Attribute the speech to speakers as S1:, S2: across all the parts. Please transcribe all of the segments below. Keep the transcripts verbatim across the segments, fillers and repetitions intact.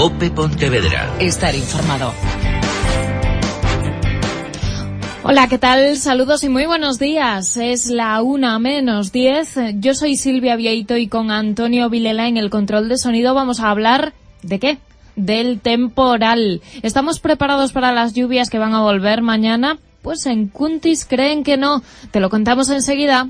S1: COPE Pontevedra.
S2: Estar informado. Hola, ¿qué tal? Saludos y muy buenos días. Es la una menos diez. Yo soy Silvia Vieito y con Antonio Vilela en el control de sonido vamos a hablar ¿de qué? Del temporal. ¿Estamos preparados para las lluvias que van a volver mañana? Pues en Cuntis creen que no. Te lo contamos enseguida.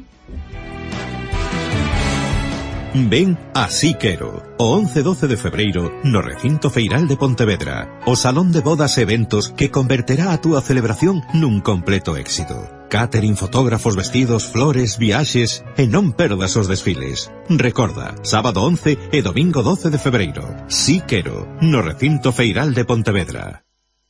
S3: Ven a Siquero, o once e doce de febreiro, no recinto feiral de Pontevedra, o salón de bodas e eventos que converterá a túa celebración nun completo éxito. Catering, fotógrafos, vestidos, flores, viaxes, e non perdas os desfiles. Recorda, sábado once e domingo doce de febreiro, Siquero, no recinto feiral de Pontevedra.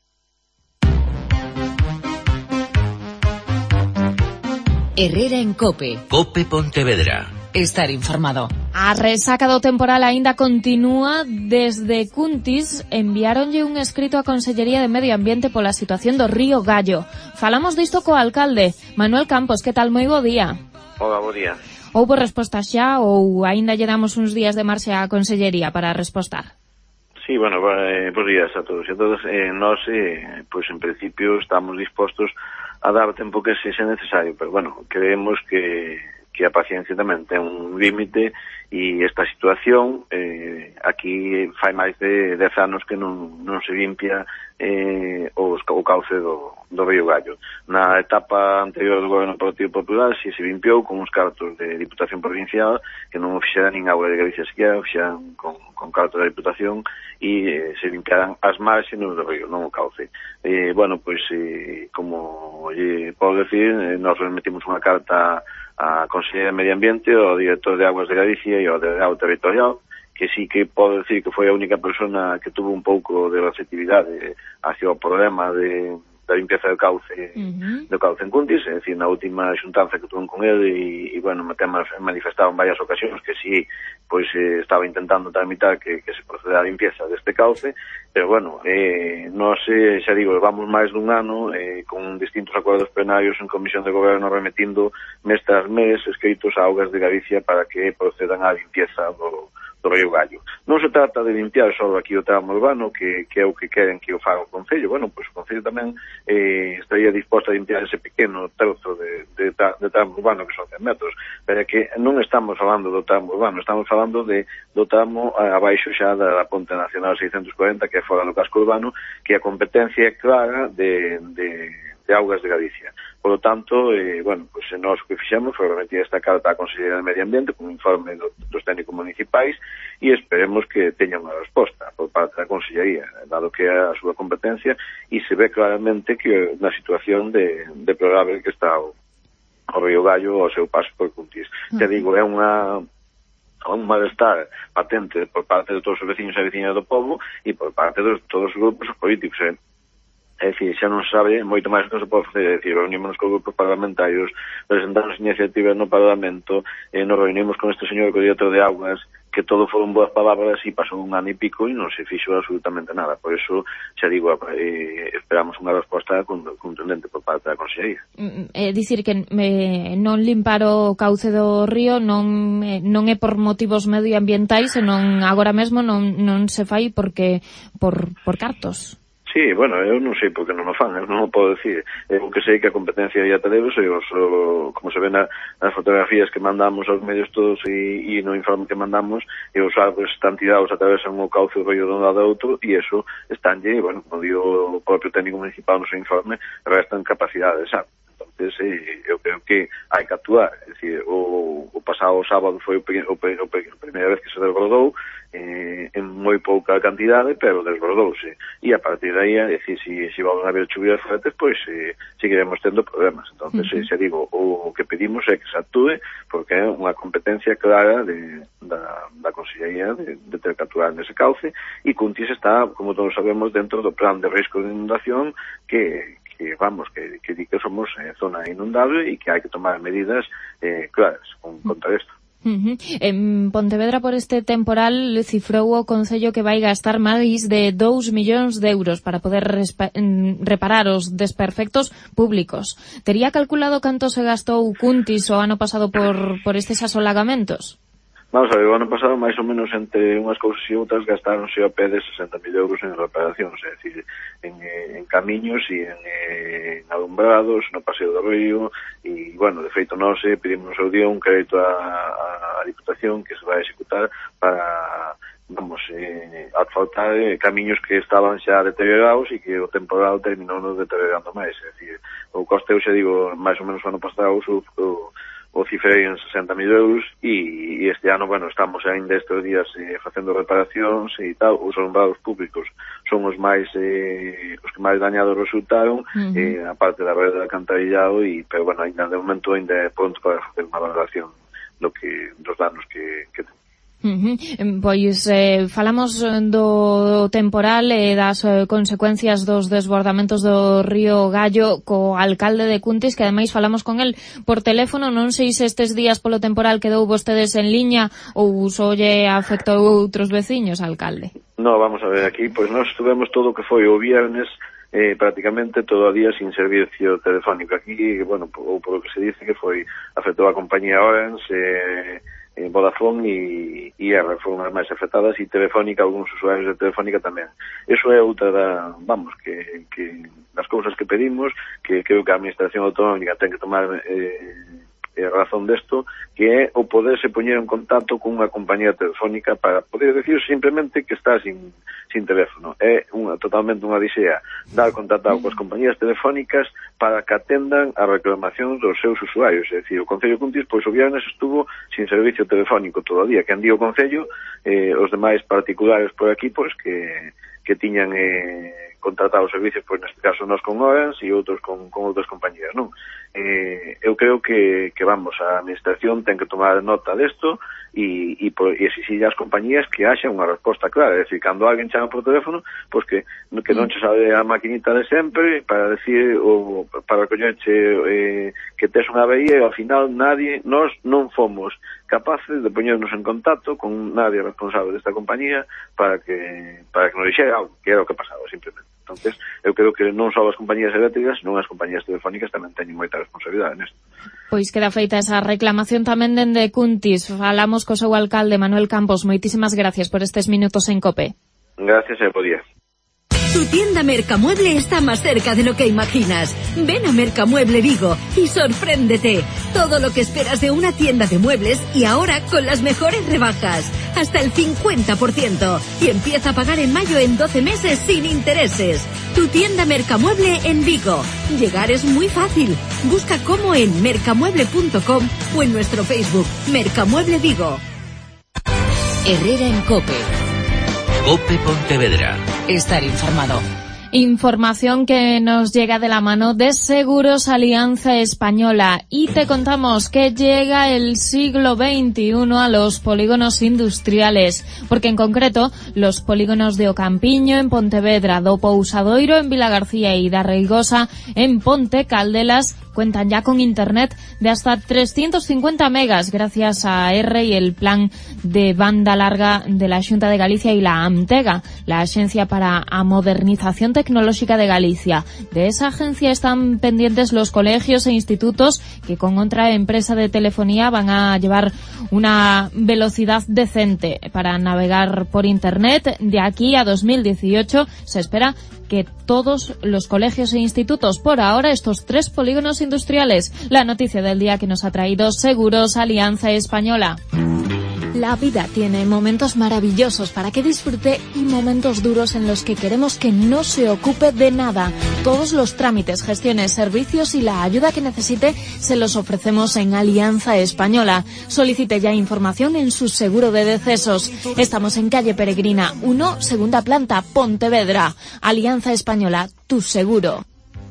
S2: Herrera en COPE.
S1: COPE Pontevedra.
S2: Estar informado. A resaca do temporal aínda continúa. Desde Cuntis enviáronlle un escrito á Consellería de Medio Ambiente pola situación do río Gallo. Falamos disto co alcalde, Manuel Campos. Que tal? Moi bo día.
S4: Hola, bo día.
S2: Houbo resposta xa ou aínda lle damos uns días de marxe á Consellería para respostar?
S4: Sí, bueno, eh, bons días a todos e a todas. Eh, nós, eh, pois en principio, estamos dispostos a dar o tempo que se sea necesario, pero bueno, creemos que que a paciencia tamén ten un límite e esta situación eh, aquí fai máis de dez anos que non, non se limpia eh, os, o cauce do, do río Gallo. Na etapa anterior do goberno Partido Popular si se limpiou con uns cartos de Diputación Provincial que non o fixeran nin Agua de Galicia sequera, o fixeran con, con cartos da Diputación e eh, se limpiaran as márgenes do río, non o cauce. Eh, bueno, pois eh, como lle podo decir, eh, nos remetimos unha carta a Consellería de Medio Ambiente, ao Director de Aguas de Galicia e ao Delegado Territorial, que sí que podo decir que foi a única persona que tuvo un pouco de receptividade hacia o problema de da limpieza do cauce, uh-huh. do cauce en Cuntis, é dicir, na última xuntanza que tuve con ele e, e bueno, me temas manifestado en varias ocasións que sí, pois eh, estaba intentando tramitar que, que se proceda a limpieza deste cauce, pero bueno, eh, non sei, xa digo, vamos máis dun ano eh, con distintos acordos plenarios en Comisión de Goberno remetindo mes tras mes escritos a Augas de Galicia para que procedan á limpieza do do río Gallo. Non se trata de limpiar só aquí o tramo urbano, que, que é o que queren que o faga o Concello. Bueno, pois o Concello tamén eh, estaría disposto a limpiar ese pequeno trozo de, de, de tramo urbano, que son cen metros, pero é que non estamos falando do tramo urbano, estamos falando de, do tramo abaixo xa da, da Ponte Nacional seiscentos corenta, que é fora do casco urbano, que a competencia é clara de, de, de Augas de Galicia. Por lo tanto, eh, bueno, pues nós o que fixemos foi remitir esta carta á Consellería de Medio Ambiente con un informe do, dos técnicos municipais e esperemos que teña unha resposta por parte da Consellería, dado que é a súa competencia e se ve claramente que na situación de, de probable que está o, o río Gallo ao seu paso por Cuntis. Uh-huh. Te digo, é unha un malestar patente por parte de todos os veciños e veciñas do povo e por parte de todos os grupos políticos, eh? É dicir, xa non sabe moito máis que non se pode facer, é dicir, reunimos con grupos parlamentarios, presentamos iniciativas no Parlamento, eh, nos reunimos con este señor, co director de Augas, que todo foron boas palabras e pasou un ano e pico e non se fixo absolutamente nada. Por iso, xa digo, eh, esperamos unha resposta contundente por parte da Consellería.
S2: É dicir que eh, non limpar o cauce do río non, eh, non é por motivos medioambientais, senón agora mesmo non, non se fai porque por, por cartos.
S4: Sí, bueno, eu non sei por que non o fan, eu non o podo decir. Eu que sei que a competencia ya te debes, e os, o, como se ven na, nas fotografías que mandamos aos medios todos e, e no informe que mandamos, e os árboles están tirados, atravesan o cauce do río de un lado a outro, e eso estánlle, bueno, como digo o propio técnico municipal no seu informe, restan capacidades, sabe? Entonces, eh, eu creo que hai que actuar. É dicir, o, o pasado sábado foi o, o, o, a primeira vez que se desbordou, eh, en moi pouca cantidade, pero desbordouse. E a partir de aí, é dicir, se si, si vamos a haber chuvias fuertes, pois eh, seguiremos tendo problemas. Entonces, uh-huh. eh, xa digo, o, o que pedimos é que se actúe, porque é unha competencia clara de, da, da Consellería de, de ter que actuar nese cauce, e Cuntis está, como todos sabemos, dentro do plan de risco de inundación que que vamos, que, que di que somos eh, zona inundable e que hai que tomar medidas eh, claras con, contra isto.
S2: Uh-huh. En Pontevedra, por este temporal, cifrou o Concello que vai gastar máis de dous millóns de euros para poder respa- reparar os desperfectos públicos. Tería calculado canto se gastou Cuntis o ano pasado por, por estes asolagamentos?
S4: Vamos a ver, o ano pasado máis ou menos entre unhas cousas e outras gastaronse a pé de sesenta mil euros en reparacións, é dicir, en, en camiños e en, en alumbrados, no Paseo do Río, e, bueno, de feito nós eh, pedimos ao día un crédito á Diputación que se vai a executar para, vamos, eh, asfaltar eh, camiños que estaban xa deteriorados e que o temporal terminou nos deteriorando máis, é dicir, o coste, eu xa digo, máis ou menos o ano pasado, o, o o cifrei en sesenta mil euros e, e este ano, bueno, estamos ainda estes días eh, facendo reparacións e tal. Os alumbrados públicos son os máis eh, os que máis dañados resultaron, uh-huh. eh, a parte da rede de alcantarillado, e, pero bueno, ainda de momento ainda é pronto para facer unha valoración do que, dos danos que, que ten.
S2: Uh-huh. Pois eh, falamos do temporal e das eh, consecuencias dos desbordamentos do río Gallo co alcalde de Cuntis, que ademais falamos con el por teléfono. Non sei se estes días polo temporal quedou vostedes en liña ou só lle afectou outros veciños, alcalde.
S4: No, vamos a ver, aquí pois nós estuvemos todo o que foi o viernes eh, prácticamente todo o día sin servicio telefónico. Aquí, bueno, ou por o que se dice que foi afectou a compañía Orange, eh, en Vodafone e, e R foron as máis afectadas, e Telefónica, algúns usuarios de Telefónica tamén. Eso é outra da, vamos, que, que das cousas que pedimos, que creo que a Administración Autonómica ten que tomar eh, eh, razón desto, que é o poderse poñer en contacto con unha compañía telefónica para poder decir simplemente que está sin, sin teléfono. É unha, totalmente unha disea dar contactado coas compañías telefónicas para que atendan a reclamación dos seus usuarios. É dicir, o Concello de Cuntis, pois o viernes estuvo sin servicio telefónico todo o día. Que andía o Concello, eh, os demais particulares por aquí, pois que, que tiñan eh, contratado os servicios, pois neste caso nós con Orange e outros con, con outras compañías, non? Eh, eu creo que, que vamos, a Administración ten que tomar nota desto e, e, e exixir as compañías que haxa unha resposta clara. É dicir, cando alguén chama por teléfono, pois que, que non che sabe a maquinita de sempre para decir, ou para collerche eh, que tes unha avería, e ao final nadie, nós non fomos capaces de poñernos en contacto con nadie responsable desta compañía para que para que nos dixera algo, que era o que pasaba, simplemente. Entonces, eu creo que non só as compañías eléctricas, senón as compañías telefónicas tamén teñen moita responsabilidade nesto.
S2: Pois queda feita esa reclamación tamén dende Cuntis. Falamos co seu alcalde, Manuel Campos. Moitísimas gracias por estes minutos en COPE.
S4: Gracias e bo día.
S5: Tu tienda Mercamueble está más cerca de lo que imaginas. Ven a Mercamueble Vigo y sorpréndete. Todo lo que esperas de una tienda de muebles, y ahora con las mejores rebajas. Hasta el cincuenta por ciento. Y empieza a pagar en mayo en doce meses sin intereses. Tu tienda Mercamueble en Vigo. Llegar es muy fácil. Busca cómo en mercamueble punto com o en nuestro Facebook Mercamueble Vigo.
S6: Herrera en COPE.
S1: COPE Pontevedra.
S6: Estar informado.
S2: Información que nos llega de la mano de Seguros Alianza Española, y te contamos que llega el siglo veintiuno a los polígonos industriales, porque en concreto los polígonos de Ocampiño en Pontevedra, do Pousadoiro en Vilagarcía y da Reigosa en Ponte Caldelas cuentan ya con internet de hasta trescientos cincuenta megas gracias a R y el plan de banda larga de la Xunta de Galicia y la AMTEGA, la Agencia para a Modernización Tecnológica de Galicia. De esa agencia están pendientes los colegios e institutos que con otra empresa de telefonía van a llevar una velocidad decente para navegar por internet. De aquí a dos mil dieciocho se espera que todos los colegios e institutos, por ahora estos tres polígonos industriales. La noticia del día que nos ha traído Seguros Alianza Española.
S7: La vida tiene momentos maravillosos para que disfrute y momentos duros en los que queremos que no se ocupe de nada. Todos los trámites, gestiones, servicios y la ayuda que necesite se los ofrecemos en Alianza Española. Solicite ya información en su seguro de decesos. Estamos en calle Peregrina uno, segunda planta, Pontevedra. Alianza Española, tu seguro.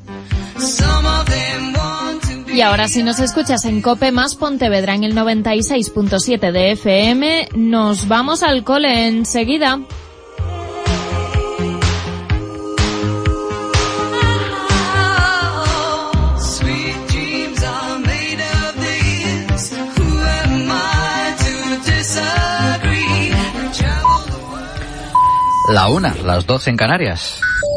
S2: Y ahora, si nos escuchas en COPE más Pontevedra en el noventa y seis punto siete de F M, nos vamos al cole enseguida.
S8: La una, las doce en Canarias.